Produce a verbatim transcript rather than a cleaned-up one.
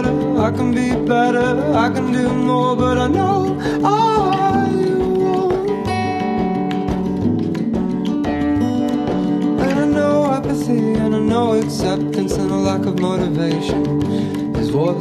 better, I can be better, I can do more, but I know I won't. And I know apathy, and I know acceptance, and a lack of motivation is what